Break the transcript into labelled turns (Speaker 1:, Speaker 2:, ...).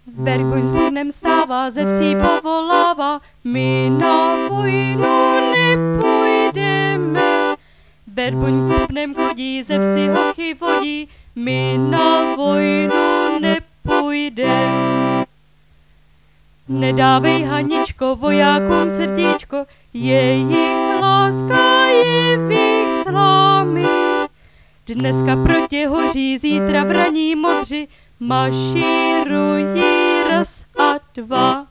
Speaker 1: Bergoň s Bohnem stává, ze vsí povolává, my na vojnu nepůjdeme. Bergoň s Bohnem chodí, ze vsí hochy vodí, my na vojnu nepůjdeme. Nedávej, Haničko, vojákům srdíčko, jejich láska je v jejich slámy. Dneska proti hoří, zítra vraní modři, mašírují raz a dva.